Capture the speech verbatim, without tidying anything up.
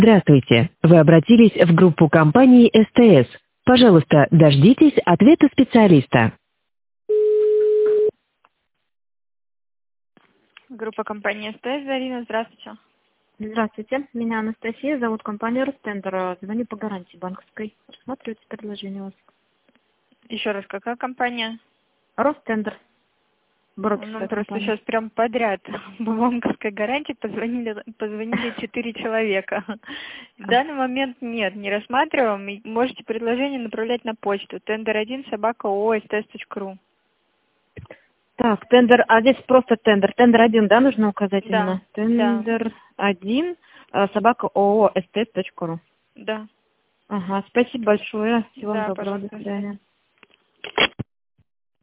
Здравствуйте. Вы обратились в группу компании СТС. Пожалуйста, дождитесь ответа специалиста. Группа компании СТС, Зарина, здравствуйте. Здравствуйте, меня Анастасия, зовут компания Ростендер. Звоню по гарантии банковской. Рассматривается предложение у вас. Еще раз, какая компания? Ростендер. Ну, Брокерская просто компания. сейчас прям подряд по банковской гарантии позвонили, позвонили четыре человека. В данный момент нет, не рассматриваем. И можете предложение направлять на почту. тендер один собака о о эс тэ эс точка ру. Так, тендер, а здесь просто тендер. Тендер один, да, нужно указать Да, именно? да, Тендер один, э, собака о о эс тэ эс точка ру. да. Ага, спасибо большое. Всего вам Да, доброго, до пожалуйста, до свидания. свидания.